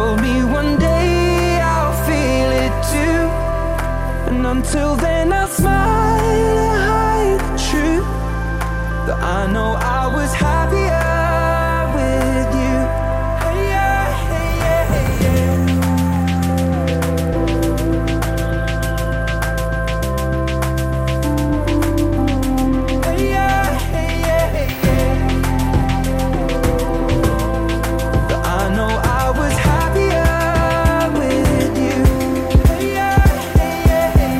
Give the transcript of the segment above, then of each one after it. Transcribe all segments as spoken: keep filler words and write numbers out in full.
told me one day I'll feel it too. And until then I'll smile and hide the truth that I know I was happier with you. Hey yeah, hey yeah, hey yeah. Hey yeah, hey yeah, hey yeah. That I know I was happier with you. Hey yeah, hey yeah, hey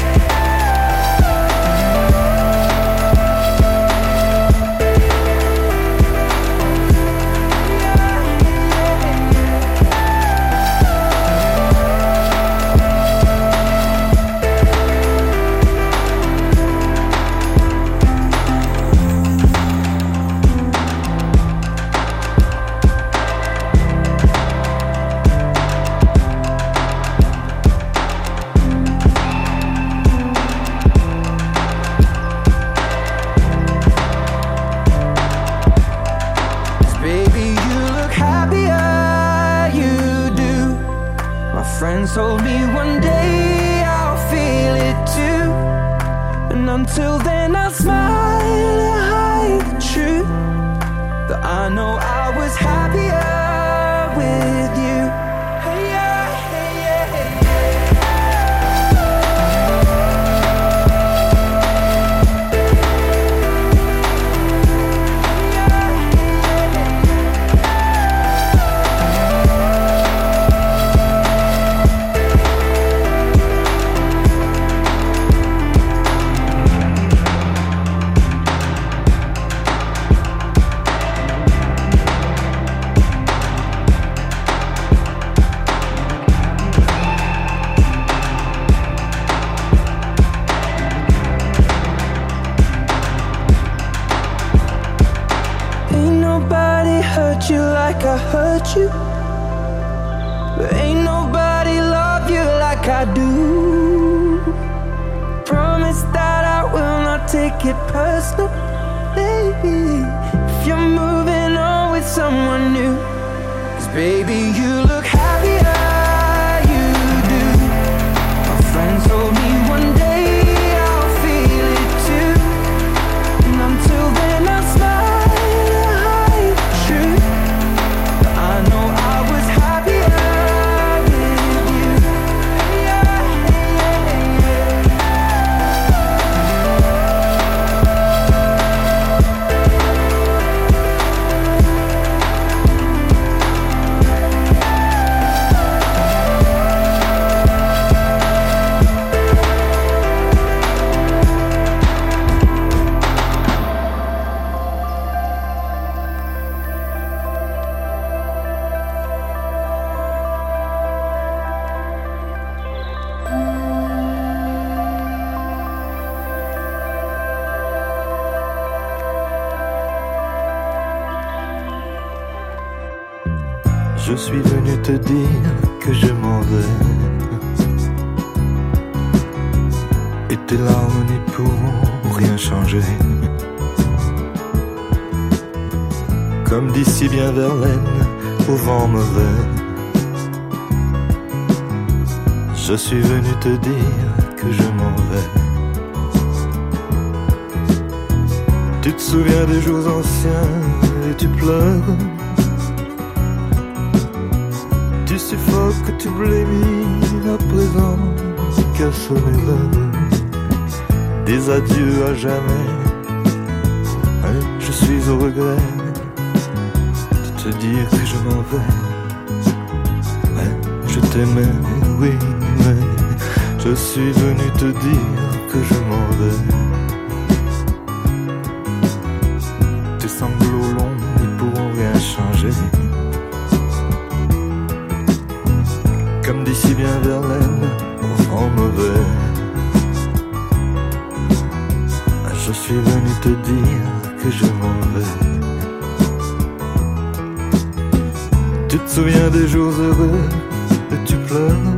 told me one day I'll feel it too. And until then I'll smile and hide the truth that I know I was happier with you. Hey yeah, hey yeah, hey you like I hurt you, but ain't nobody love you like I do. Promise that I will not take it personal, baby, if you're moving on with someone new. 'Cause baby, you look happier, you do. My friend told me one day I'll feel it too. And until then I'll smile. I know I was happier with you. Hey yeah, hey yeah, hey Je suis venu te dire que je m'en vais, et tes larmes n'y pourront rien changer. Comme dit si bien Verlaine, au vent mauvais, je suis venu te dire que je m'en vais. Tu te souviens des jours anciens et tu pleures. Tu suffoques, tu blémis à présent, qu'à sonner l'heure des adieux à jamais. Et je suis au regret de te dire que je m'en vais. Mais je t'aimais, oui, mais je suis venu te dire que je m'en vais. Tes sanglots longs n'y pourront rien changer. Comme dit si bien Verlaine, au vent mauvais, je suis venu te dire que je m'en vais. Tu te souviens des jours heureux et tu pleures.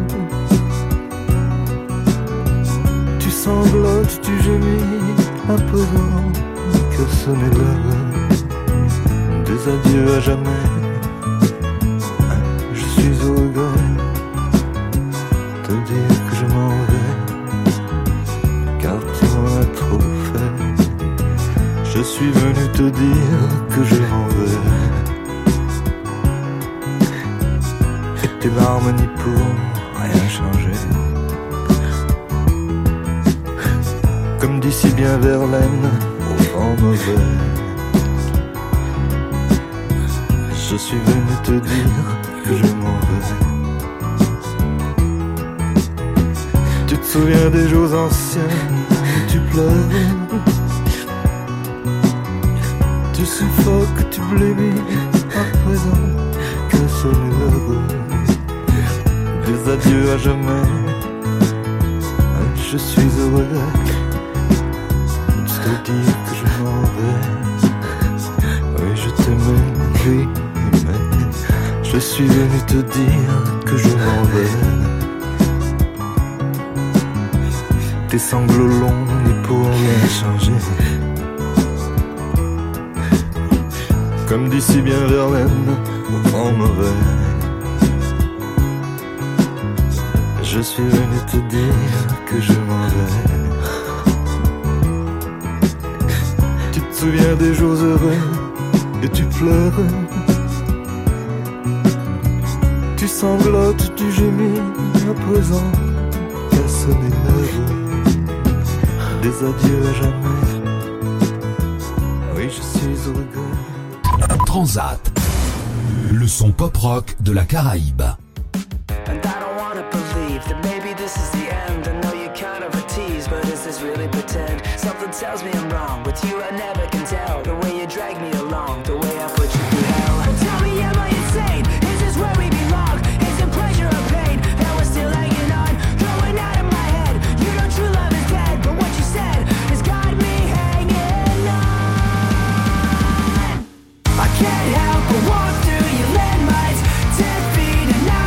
Tu sanglotes, tu gémis à présent, que sonner l'heure des adieux à jamais. Je suis au regret te dire que je m'en vais. Et tes larmes n'y pourront rien changer. Comme dit si bien Verlaine au vent mauvais, je suis venu te dire que je m'en vais. Tu te souviens des jours anciens où tu pleures, tu suffoques, tu blêmis, à présent que sonne l'heure des adieux à jamais. Je suis heureux de te dire que je m'en vais. Oui, je t'aimais, oui, mais je suis venu te dire que je m'en vais. Tes sanglots longs n'y pourront rien changer. Comme dit si bien Verlaine au vent mauvais, je suis venu te dire que je m'en vais. Tu te souviens des jours heureux et tu pleures, tu sanglotes, tu gémis, à présent qu'à sonner l'heure des adieux à jamais. Oui, je suis au regret. Transat, le son pop-rock de la Caraïbe. And I don't wanna believe that maybe this is the end. I know you're kind of a tease, but is this really pretend? Something tells me I'm wrong. With you I never can tell. The way you drag me along, the way I put you through hell. Tell me, am I insane? Is this where we belong? Is it pleasure or pain that we're still hanging on? Going out of my head. You know true love is dead, but what you said has got me hanging on. I can't help but walk through your landmines. Ten feet and now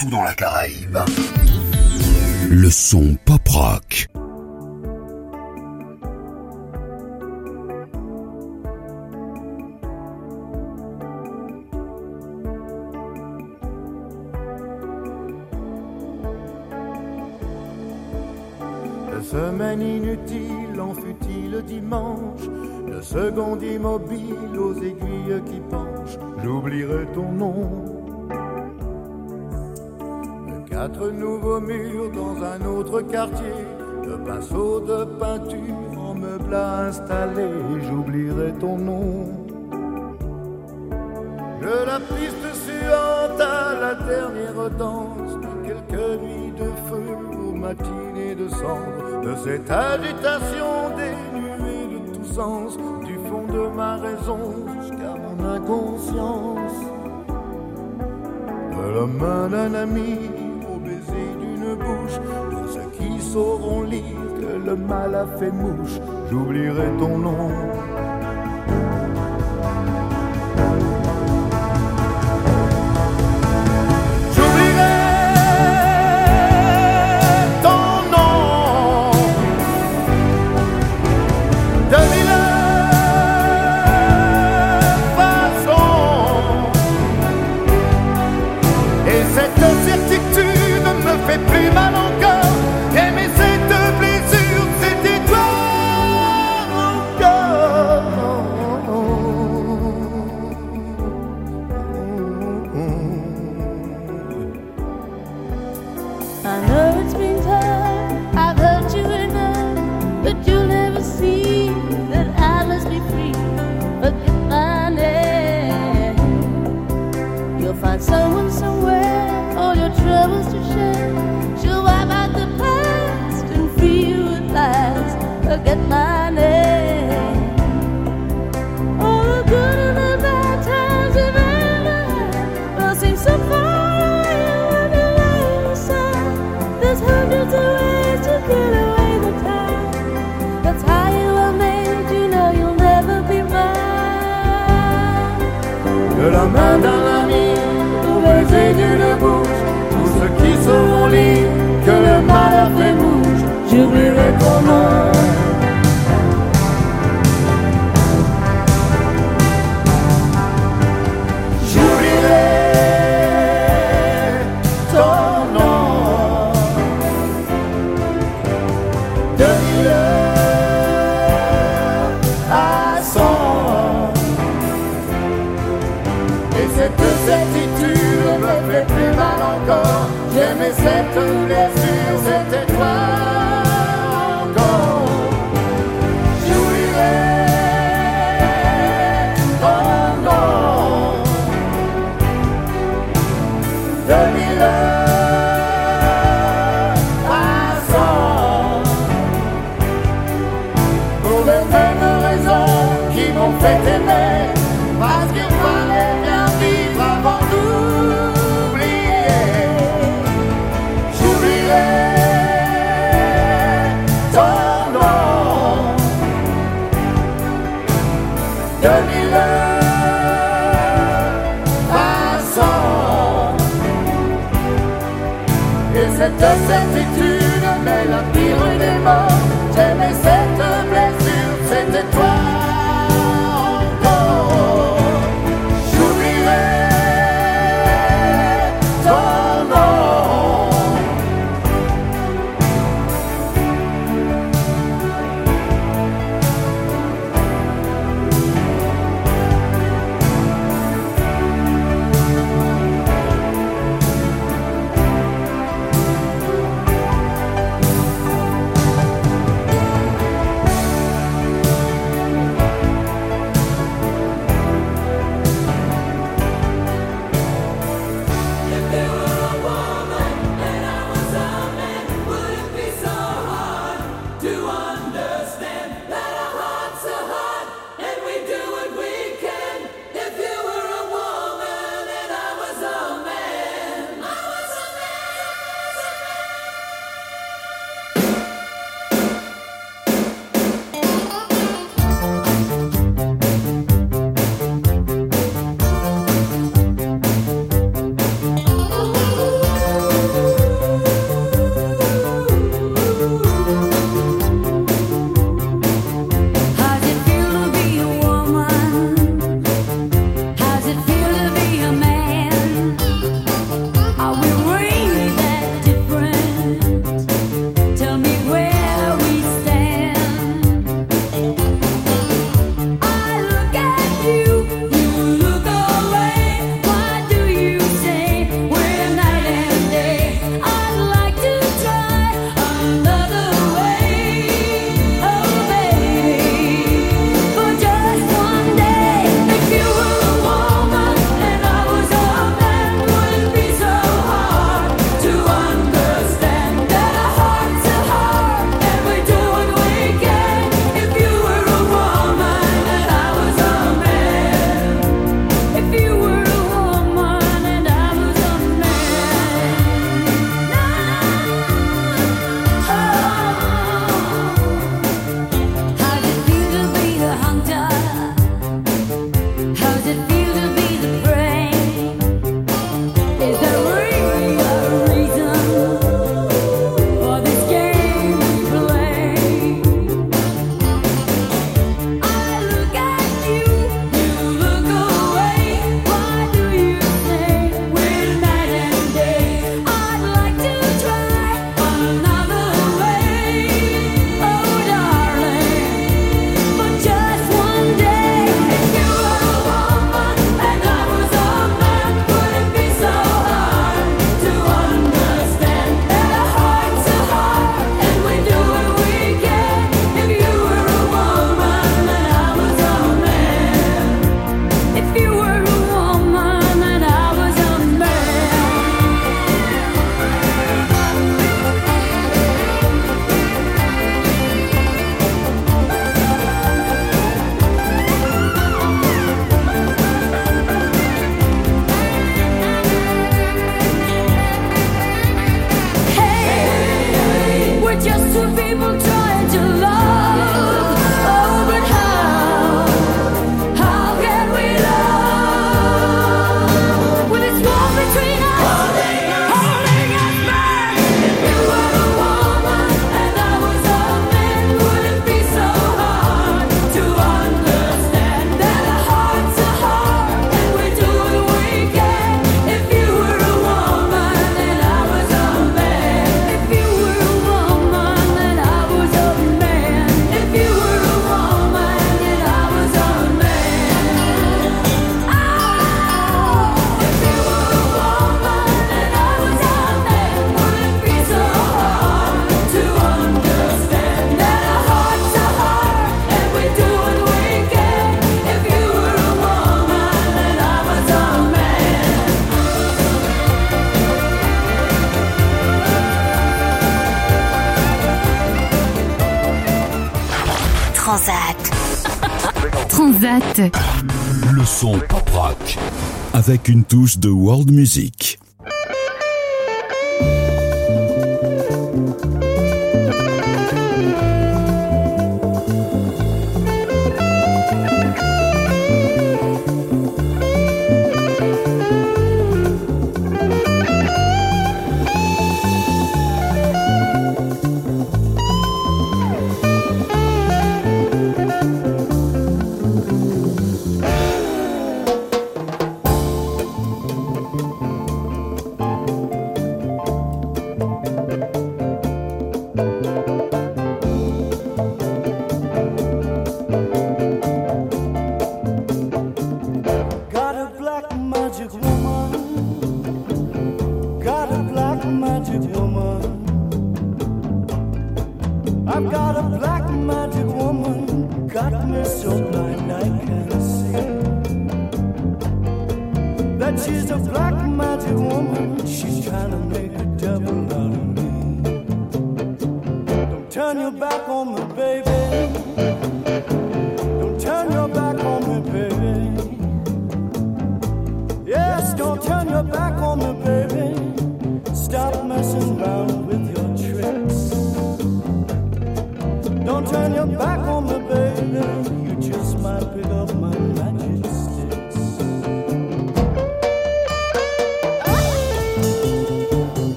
partout dans la Caraïbe. Le son pop rock. Semaine inutile en fut-il dimanche, le second immobile aux aiguilles qui penchent, j'oublierai ton nom. De quatre nouveaux murs dans un autre quartier, de pinceaux de peinture en meubles à installer, j'oublierai ton nom. De la piste suante à la dernière danse, de quelques nuits de feu aux matinées de cendre, de cette agitation dénuée de tout sens, du fond de ma raison jusqu'à mon inconscience. De la main d'un ami au baiser d'une bouche, de ceux qui sauront lire que le mal a fait mouche, j'oublierai ton nom. De la main d'un ami, au baiser d'une bouche, tous ceux qui sauront lire que le mal a fait mouche, j'oublierai ton nom. J'oublierai ton nom. De mille heures à cent. Et cette certitude me fait plus mal encore. J'aimais cette blessure, c'était toi encore. J'oublierai ton nom. De mille heures à cent. Pour les mêmes raisons qui m'ont fait aimer. Parce qu'il fallait bien vivre avant d'oublier. J'oublierai ton nom. De mille heures à cent. Et cette certitude met la pire des morts. J'aimais cette blessure, c'était toi. Transat. Transat. Le son pop rock avec une touche de world music.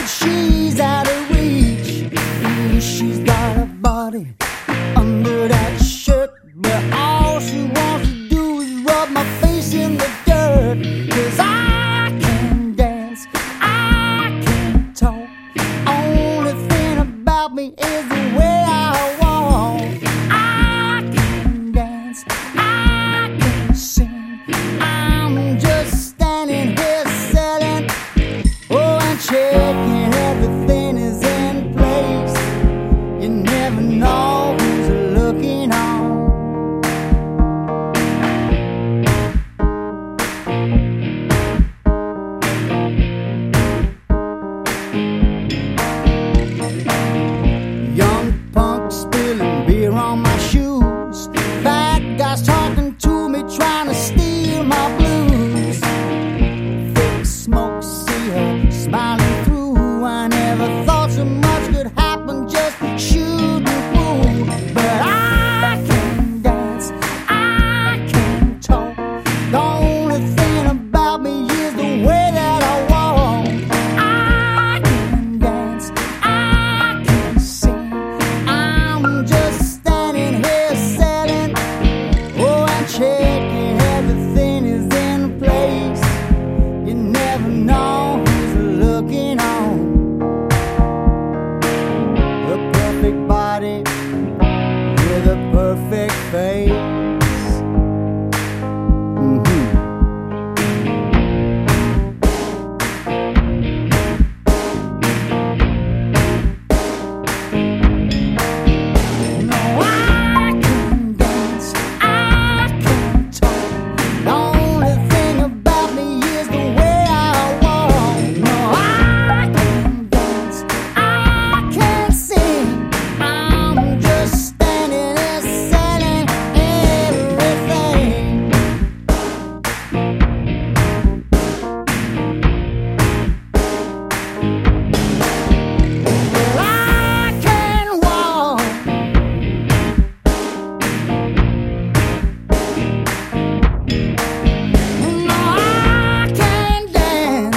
but she's out of reach. Ooh, she's got a body under that shirt, but all she wants to do is rub my face in the dirt. 'Cause I can dance, I can talk, only thing about me is the way I walk. I can dance, I can sing, I'm just standing here selling, oh, and checking everything is in place. You never know who's looking on. Young punk spilling beer on my shoes, fat guys talking to me, trying to steal my blues. Thick smoke, see her smiling through. I never thought so much could happen just shooting through. But I can dance, I can talk, the only thing about me is the way that I walk. I can dance, I can sing, I'm just standing here selling, oh, and checking everything is in place. You never know who's looking on. A perfect body with a perfect face. Mhm. No, I can dance, I can talk, the only thing about me is the way I walk. No, I can dance, I can sing, I'm just standing there selling everything. Well, I can walk, no, I can dance,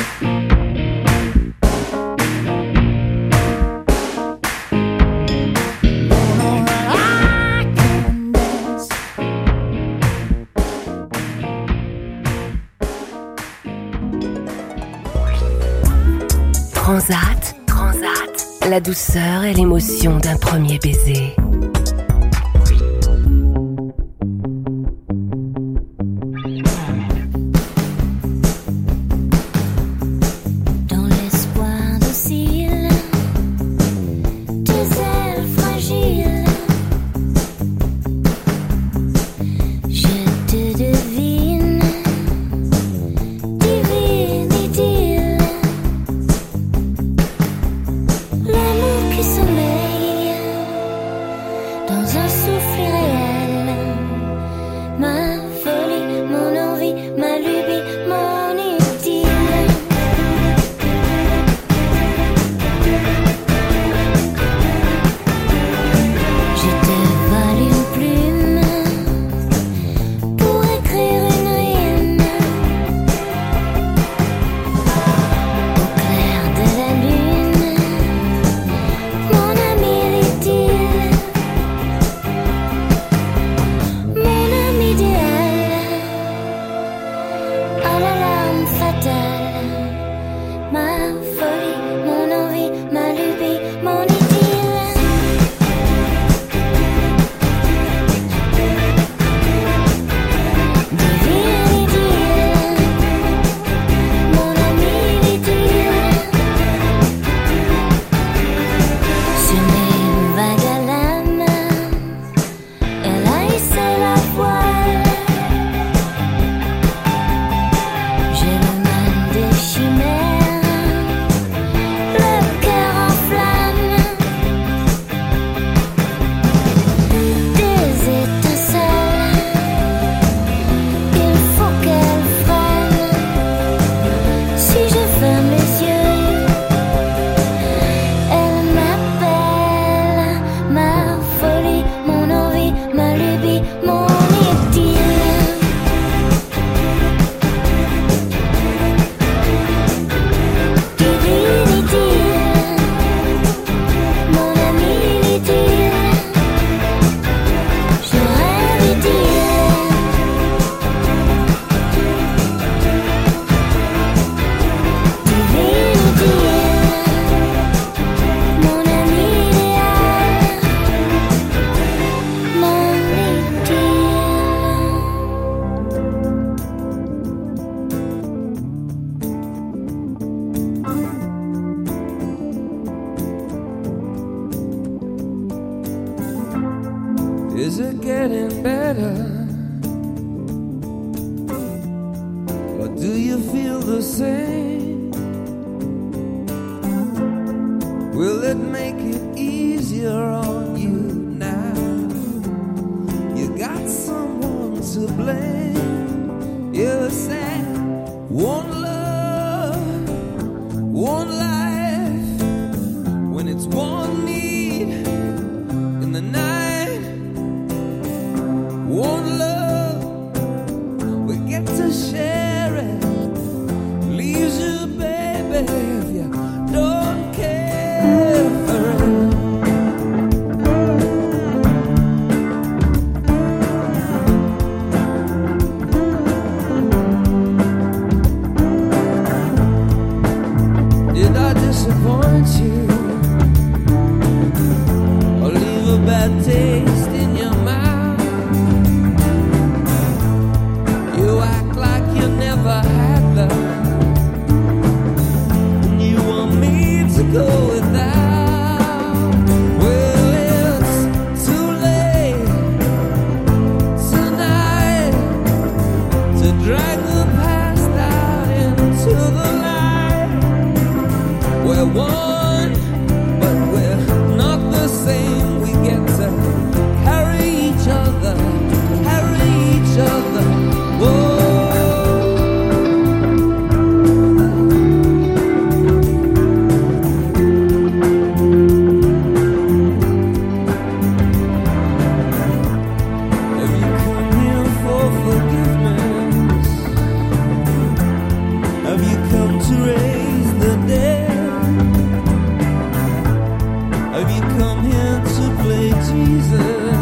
no, I can dance. Transat, Transat, la douceur et l'émotion d'un premier baiser. Dans l'espoir docile, tes ailes fragiles, je te devine, divine idylle, l'amour qui sommeille getting better? Or do you feel the same? Will it make it easier on you now? You got someone to blame. You said one love, one life, when it's one need in the night, one love, we get to share it. Leaves you, baby, if you don't care for it. Did I disappoint you or leave a bad taste in your mouth? You act like you never had love, and you want me to go without. Well, it's too late tonight to drag the past out into the light. We're one, but we're not the same. We get to carry each other, carry each other. Whoa. Have you come here for forgiveness? Have you come to raise the dead? Have you come here to play Jesus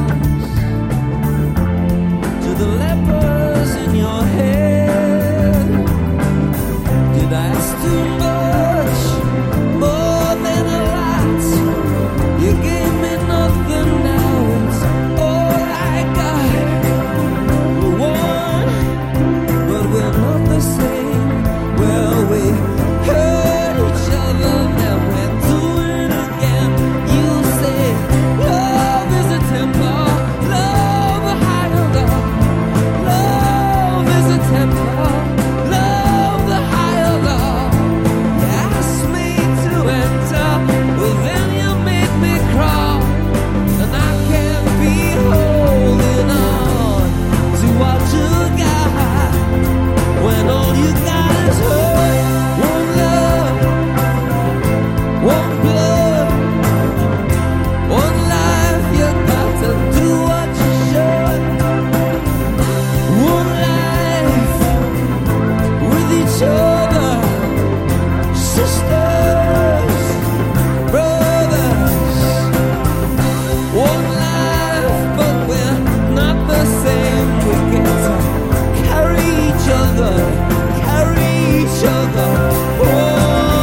to the lepers in your head? Did I ask too much, more than a lot? You gave me nothing, now it's all I got. We're one, but we're not the same. Well, we hurt each other, now we're doing it again. You say love is a temper, love a higher love. Love is a temper, love the higher love. You asked me to enter, well then you made me crawl, and I can't be holding on to what you got when all you got is hurt. One love, one blood, one life. You got to do what you should. One life with each other, sisters, brothers. One life, but we're not the same. We get to carry each other, carry each other. One.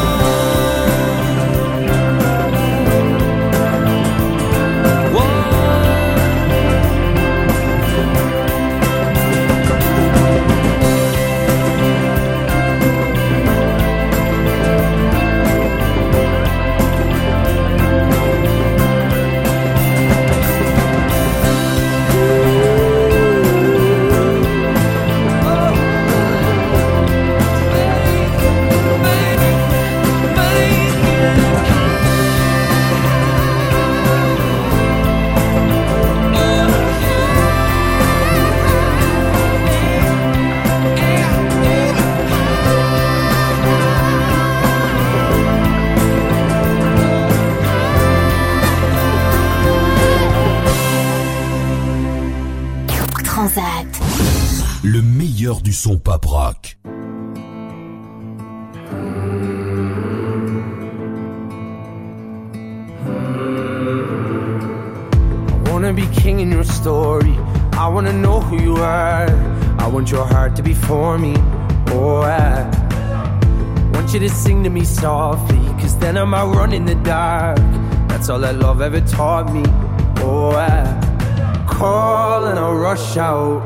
Transat. Le meilleur du son pop rock. I wanna be king in your story. I wanna know who you are. I want your heart to be for me. Oh, I want you to sing to me softly, cause then I might run in the dark. That's all that love ever taught me. Oh, I call and I rush out,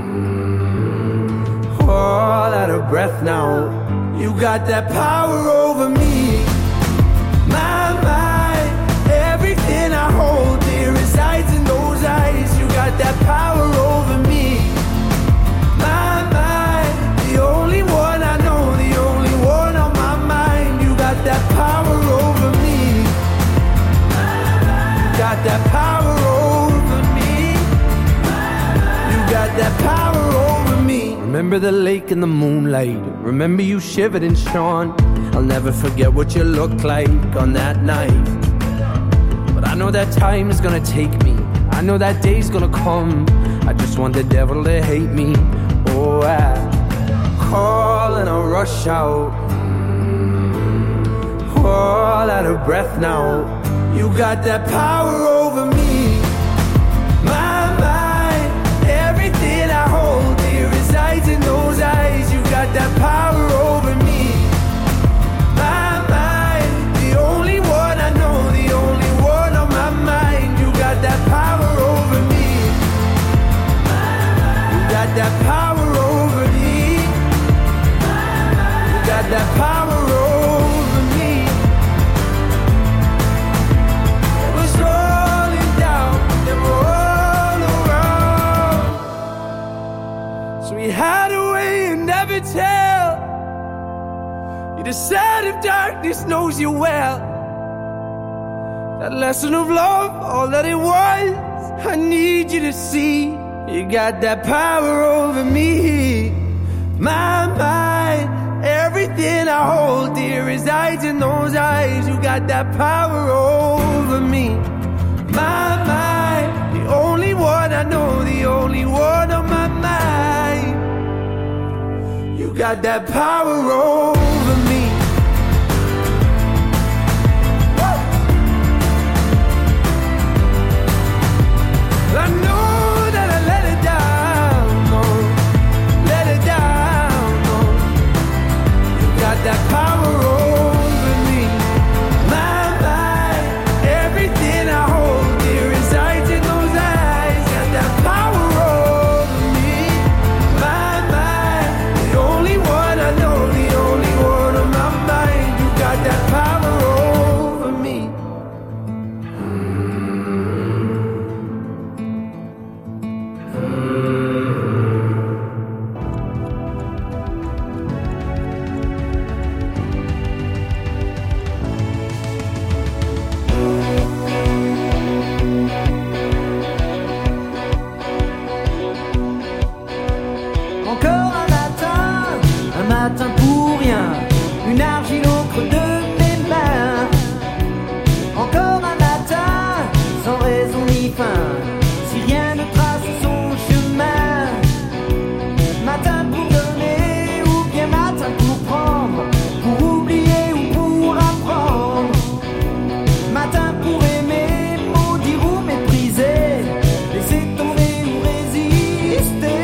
all out of breath now. You got that power over me. My mind, everything I hold dear resides in those eyes. You got that power remember the lake and the moonlight. Remember you shivered and shone. I'll never forget what you looked like on that night. But I know that time is gonna take me. I know that day's gonna come. I just want the devil to hate me. Oh, I call and I rush out, all out of breath now. You got that power over me. My mind, everything I hold dear resides in those eyes. You got that power over me. My mind, the only one I know, the only one on my mind. You got that power over me. You got that power over me. You got that power over me. It was rolling down, they were all around. So we hide away and never tell. You decide if darkness knows you well. That lesson of love, all that it was, I need you to see. You got that power over me. My mind, everything I hold dear resides in those eyes. You got that power over me. My mind, the only one I know, the only one on my mind. You got that power over me. I know that I let it down, no, let it down, no. You got that power over me. My mind, everything I hold dear resides in those eyes. Got that power over me. My mind, the only one I know, the only one on my mind. You got that power over me. Encore un matin, un matin pour rien, une argile au creux de mes mains. Encore un matin, sans raison ni fin, si rien ne trace son chemin. Matin pour donner ou bien matin pour prendre, pour oublier ou pour apprendre. Matin pour aimer, maudire ou mépriser, laisser tomber ou résister.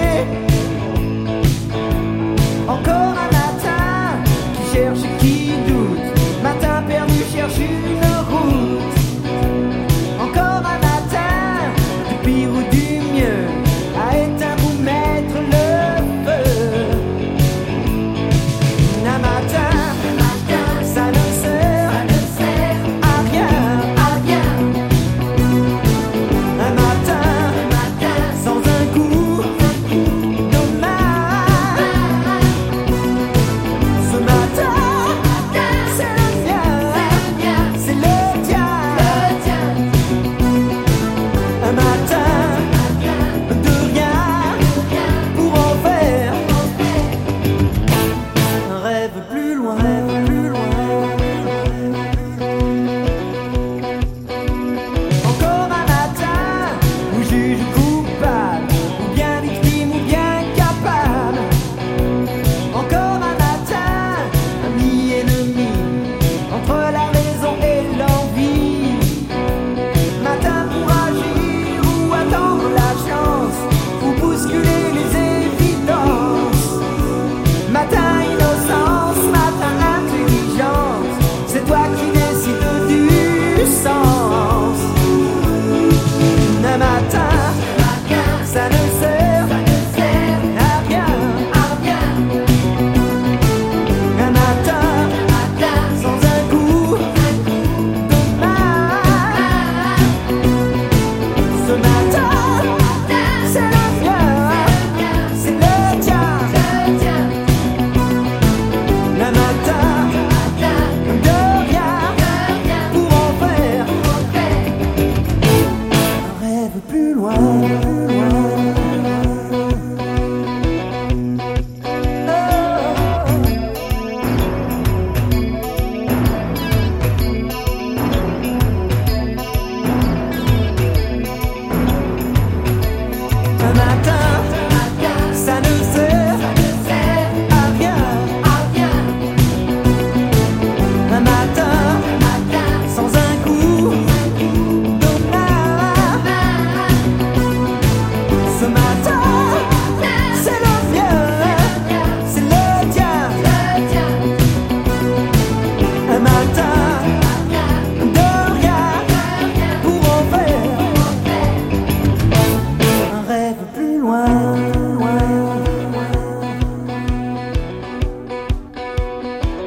Encore un matin qui cherche et qui doute, matin perdu cherche une route. Encore un matin, du pire ou du mieux, à éteindre ou mettre le feu. Un matin, ça ne sert à rien, à rien. Un matin, sans un coup de main. Ce matin, c'est le mien, c'est le tien. Un matin de rien pour en faire un rêve plus loin, plus loin. Encore un matin où juge coupable, ou bien victime ou bien capable. Encore un matin, ami ennemi, entre la raison et l'envie. Matin pour agir ou attendre la chance, ou bousculer les évidences. Matin innocence, matin intelligence.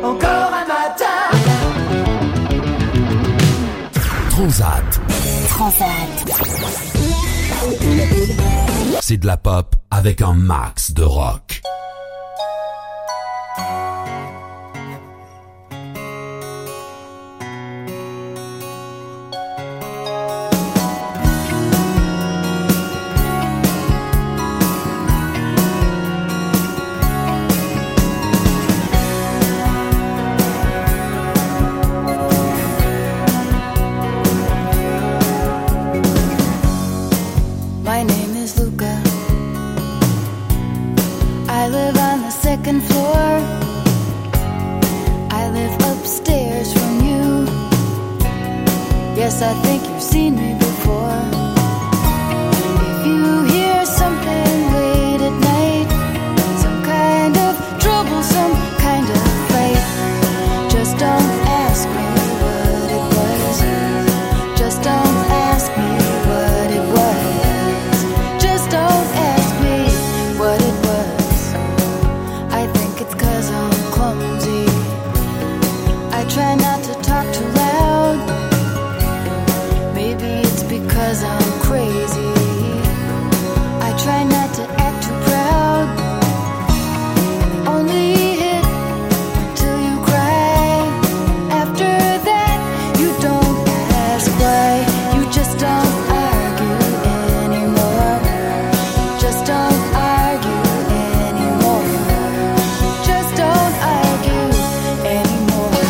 encore un matin. Transat. Transat. C'est de la pop avec un max de rock. My name is Luca. I live on the second floor. I live upstairs from you. Yes, I think you've seen me before. If you hear something late at night, some kind of trouble, some kind of fight, just don't ask me what it was. Just don't ask me what it was. Just don't ask me what it was. I think it's 'cause I'm clumsy. I try not to talk too loud. Maybe it's because I'm crazy. I try not to act too proud. Only hit till you cry. After that, you don't ask why. You just don't argue anymore. Just don't argue anymore. Just don't argue anymore.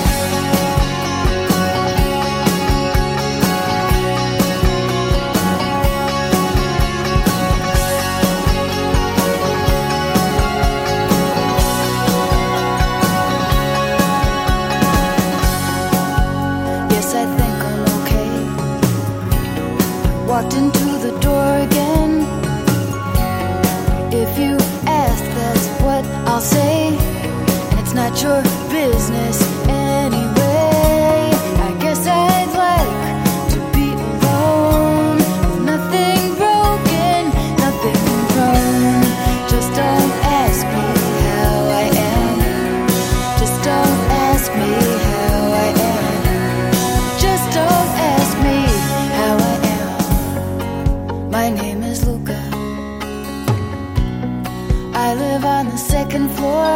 Yes, I think I'm okay. Walked into the door again. If you ask, that's what I'll say. And it's not your business anyway. I guess I'd like to be alone with nothing broken, nothing wrong. Just don't ask me how I am. Just don't ask me how I am. Just don't ask me how I am. My name is Luca. I live on the second floor.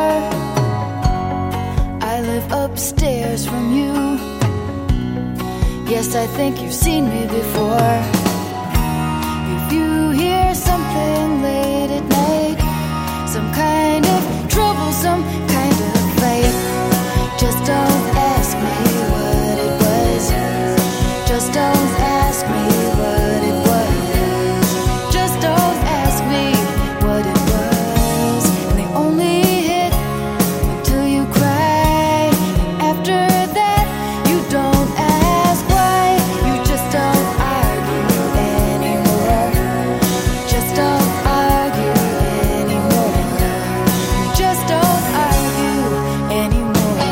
I live upstairs from you. Yes, I think you've seen me before. If you hear something late at night, some kind of trouble, some kind of fight, just don't ask me what it was. Just don't ask me what it was. Just don't ask me what it was. And they only hit until you cry. After that, you don't ask why. You just don't argue anymore. Just don't argue anymore. Just don't argue anymore.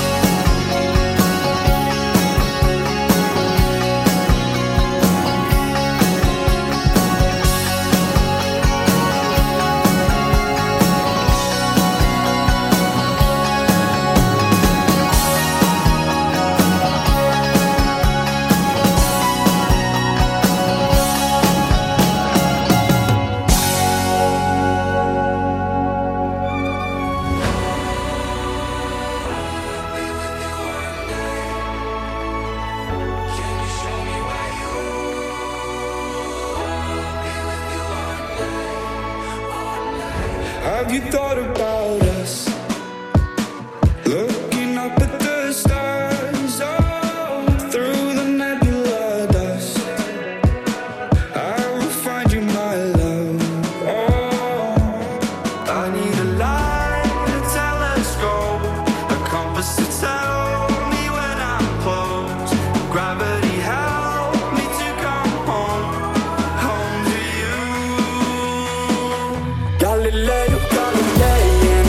Have you thought about us? Looking up at the stars, oh, through the nebula dust. I will find you, my love. Oh, I need a light, a telescope, a compass to tell me when I'm close. Gravity help me to come home, home to you. Galileo, Galilei.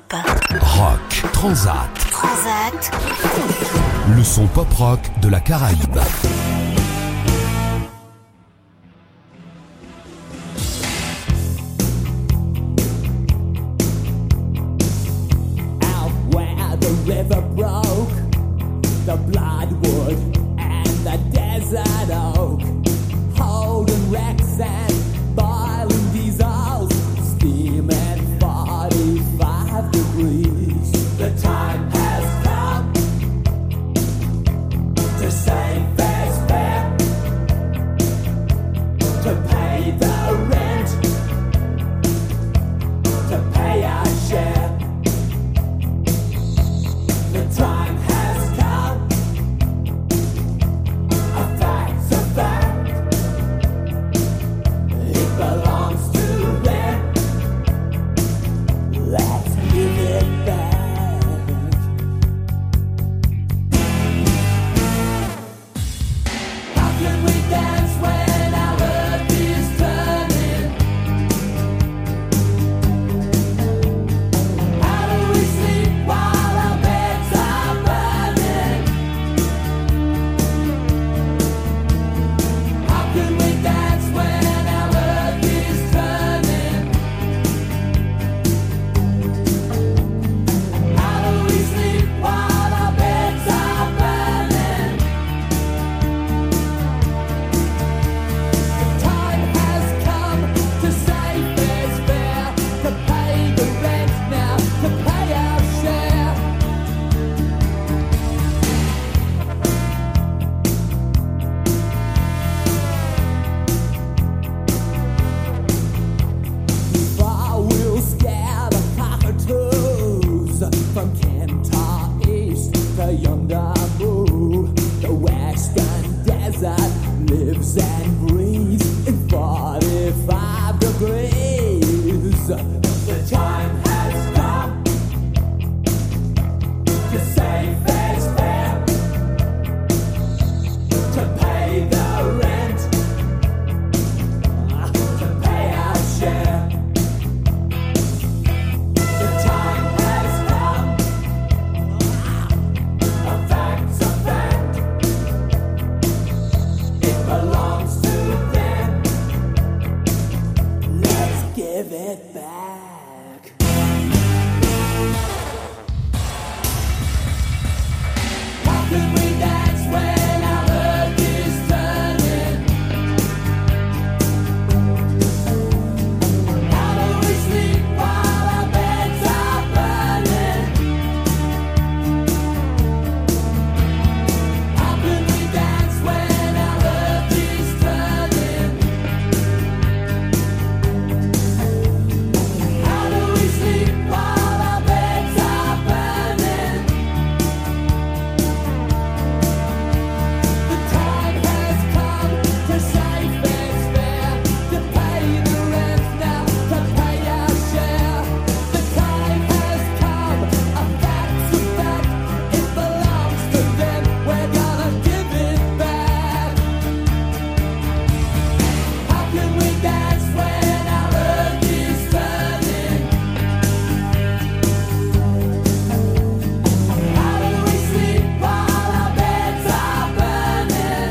pop. Rock, Transat. Transat. Le son pop-rock de la Caraïbe. Out where the river broke, the bloodwood and the desert oak, holding wrecks and boiling diesels, steaming forty-five degrees. The time has come to say fair's fair, to pay the rent, to pay our share. The time has come, a fact's a fact, it belongs to them, let's give it back. How can we dance when our earth is turning? How do we sleep while our beds are burning? How can we dance when our earth is turning? How do we sleep while our beds are burning? The time has come to say fair's fair, to pay the rent now, to pay our share. Far we'll scare the cockatoos from Kentar East to yonder Moo. The western desert lives and breathes in forty-five degrees. The time has come to say fair's fair, to pay the rent, to pay our share. The time has come, a fact's a fact, it belongs to them, let's give it back. How can we dance when our earth is turning? How do we sleep while our beds are burning? How can we dance when our earth is turning? How do we sleep while our beds are burning? The time has come to say fair's fair, to pay the rent now, to pay our share. The time has come, a fact's a fact, it belongs to them, we're gonna give it back. How can we dance when our earth is turning? How do we sleep while our beds are burning?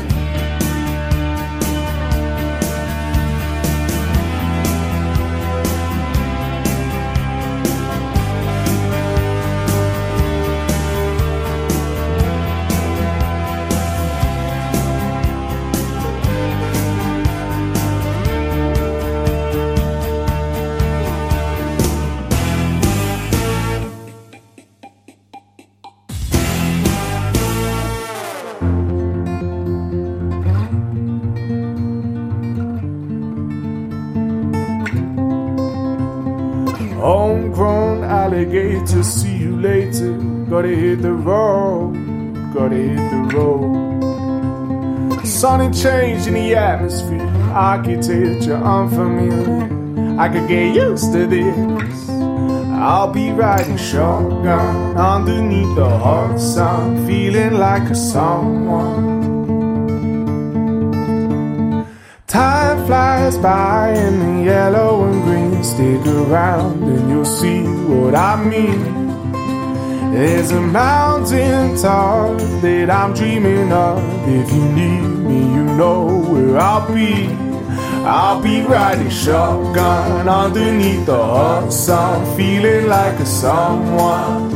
Homegrown alligator, see you later. Gotta hit the road, gotta hit the road. Sudden change in the atmosphere, architecture unfamiliar. I could get used to this. I'll be riding shotgun underneath the hot sun, feeling like a someone. Time flies by in the yellow and green. Stick around and you'll see what I mean. There's a mountain top that I'm dreaming of. If you need me, you know where I'll be. I'll be riding shotgun underneath the hot sun, feeling like a someone.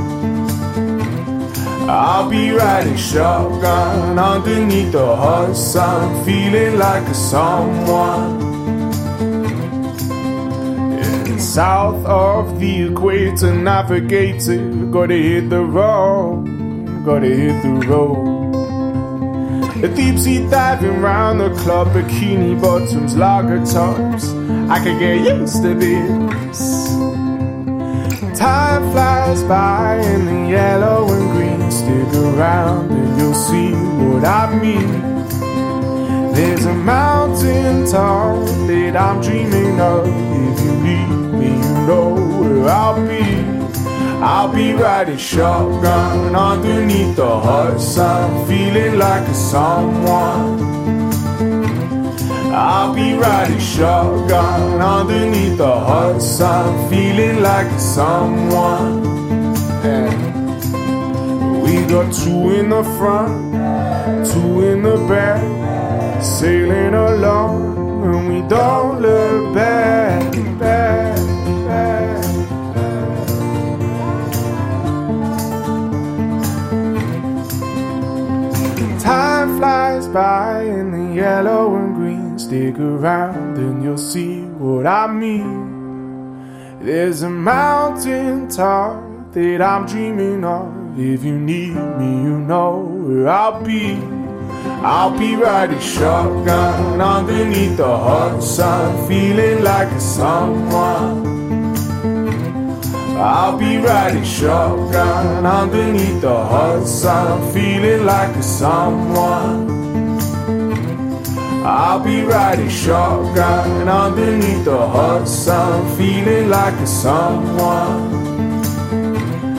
I'll be riding shotgun underneath the hot sun, feeling like a someone. Yeah, south of the equator, navigator, gotta hit the road, gotta hit the road. A deep sea diving round the club, bikini bottoms, lager tops. I could get used to this. Time flies by in the yellow and green. Stick around and you'll see what I mean. There's a mountain top that I'm dreaming of. If you need me, you know where I'll be. I'll be riding shotgun underneath the hot sun, feeling like a someone. I'll be riding shotgun underneath the hot sun, feeling like a someone. And we got two in the front, two in the back, sailing along, and we don't look back, back, back. Time flies by in the yellow and green. Stick around and you'll see what I mean. There's a mountain top that I'm dreaming of. If you need me, you know where I'll be. I'll be riding shotgun underneath the hot sun, feeling like a someone. I'll be riding shotgun underneath the hot sun, feeling like a someone. I'll be riding shotgun underneath the hot sun, feeling like a someone.